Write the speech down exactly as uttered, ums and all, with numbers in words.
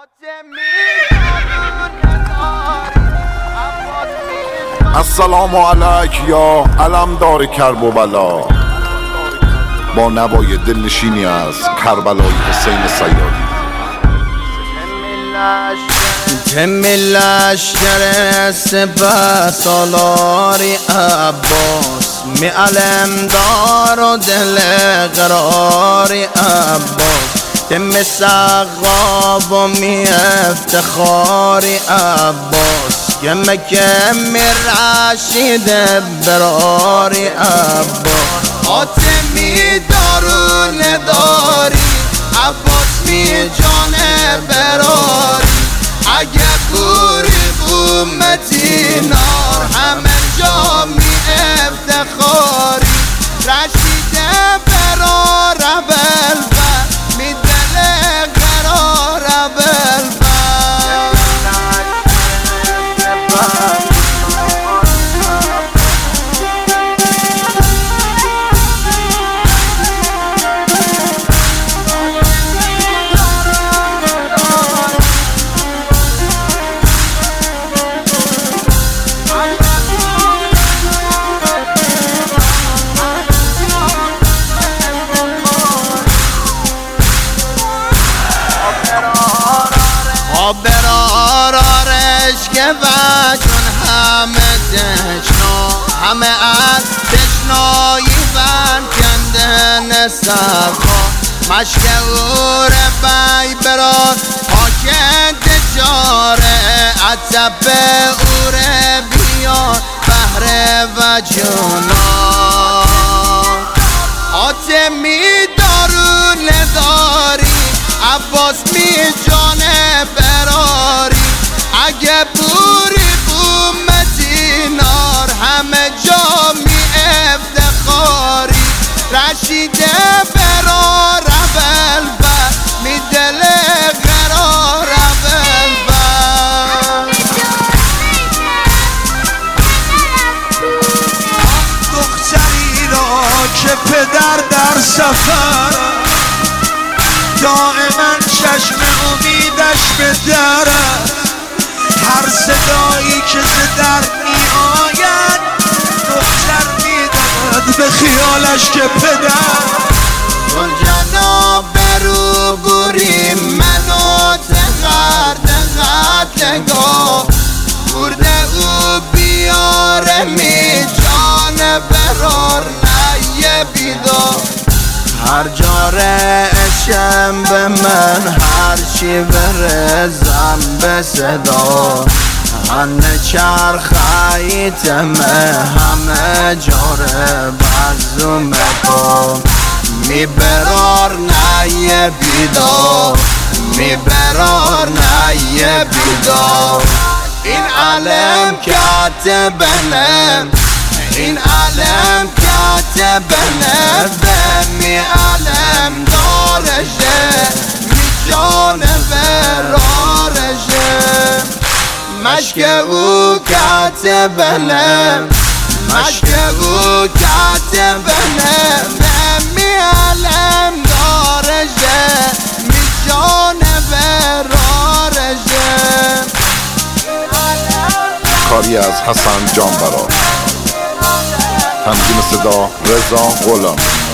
السلام علیک یا علمدار کرب و بلا، با نوای دلنشینی از کربلای حسین صیادی. تم لشکر سپه سالاری عباس، می علمدار و دل قراری عباس، تم سقاب و می افتخاری عباس، کم کم رشید براری عباس. آتمی دارون داری عباس می جان براری، اگه بوری امتی نار همه جا می افتخاری، رشید برار بلبل می دل قرار بلبل. برارش که وجون همه تشنا، همه از تشنایی بند کندن صفا، مشک اور بی برار پاکت جاره، عطب اور بیار بهر و جونا. آتمی دارون داری عباس می جان براری، اگه بوری بومتی نار همه جا می افتخاری، رشید برار بلبل می دل قرار بلبل. دختری را که پدر در سفر، دائما چشم امیدش به درد، هر صدایی که ز در می آید دختر می دهد به خیالش که پدر. گل جناب برو بوری منو تغر تغر تگاه، برده او بیاره می جان برار نیه بیدار، هر جاره اشم به من هر چی برزم به صدا، هنه چرخیتمه همه جاره بزومه کن، می برار نیه بیدار، می برار نیه بیدار. این علم کاتبنم، این علم کاتبنم، می علم دارشه می جان برارشه، مشک او کاتبنم، مشک او کاتبنم، می علم دارشه می جان برارشه. کاری از حسن جانبرا، تنظیم صدا رضا غلامی.